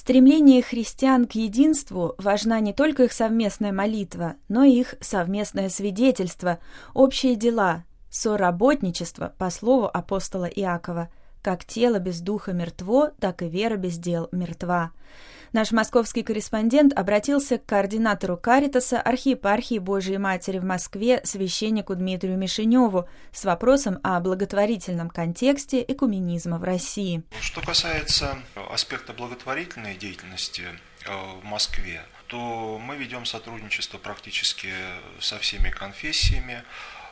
стремлении христиан к единству важна не только их совместная молитва, но и их совместное свидетельство, общие дела, соработничество, по слову апостола Иакова. Как тело без духа мертво, так и вера без дел мертва. Наш московский корреспондент обратился к координатору Каритаса архиепархии Божией Матери в Москве священнику Дмитрию Мишеневу с вопросом о благотворительном контексте экуменизма в России. Что касается аспекта благотворительной деятельности в Москве, то мы ведем сотрудничество практически со всеми конфессиями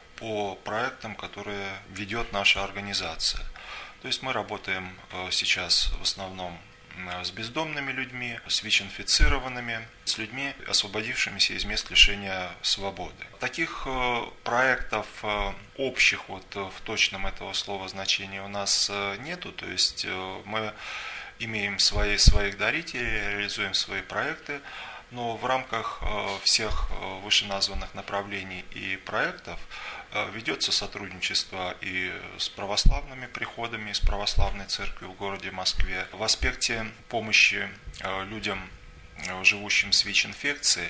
по проектам, которые ведет наша организация. То есть мы работаем сейчас в основном с бездомными людьми, с ВИЧ-инфицированными, с людьми, освободившимися из мест лишения свободы. Таких проектов общих в точном этого слова значении у нас нету, то есть мы имеем своих дарителей, реализуем свои проекты, но в рамках всех вышеназванных направлений и проектов ведется сотрудничество и с православными приходами, и с православной церковью в городе Москве. В аспекте помощи людям, живущим с ВИЧ-инфекцией,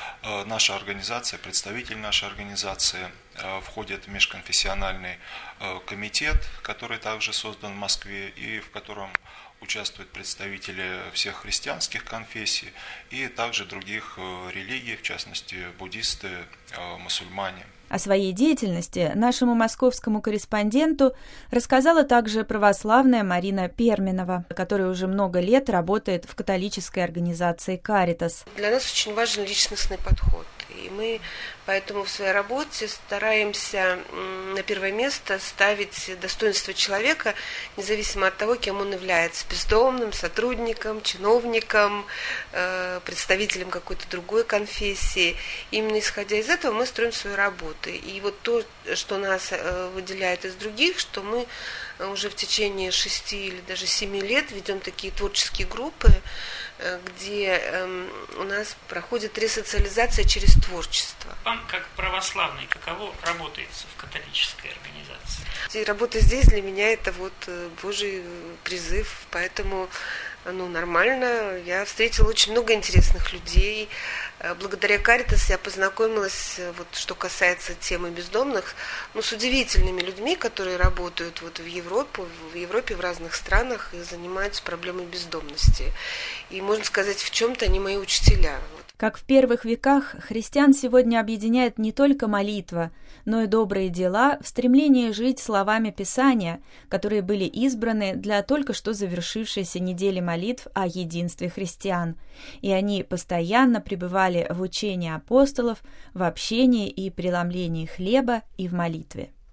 наша организация, представитель нашей организации входит в межконфессиональный комитет, который также создан в Москве и в котором участвуют представители всех христианских конфессий и также других религий, в частности буддисты, мусульмане. О своей деятельности нашему московскому корреспонденту рассказала также православная Марина Перминова, которая уже много лет работает в католической организации «Каритас». Для нас очень важен личностный подход, и мы поэтому в своей работе стараемся на первое место ставить достоинство человека, независимо от того, кем он является – бездомным, сотрудником, чиновником, представителем какой-то другой конфессии. Именно исходя из этого мы строим свою работу. И вот то, что нас выделяет из других, что мы уже в течение 6 или даже 7 лет ведем такие творческие группы, где у нас проходит ресоциализация через творчество. Вам, как православный, каково работается в католической организации? И работа здесь для меня это Божий призыв, поэтому нормально. Я встретила очень много интересных людей. Благодаря Каритас я познакомилась, что касается темы бездомных, с удивительными людьми, которые работают в Европе, в разных странах и занимаются проблемой бездомности. И можно сказать, в чем-то они мои учителя. Как в первых веках, христиан сегодня объединяет не только молитва, но и добрые дела в стремлении жить словами Писания, которые были избраны для только что завершившейся недели молитв о единстве христиан. И они постоянно пребывали в учении апостолов, в общении и преломлении хлеба и в молитве.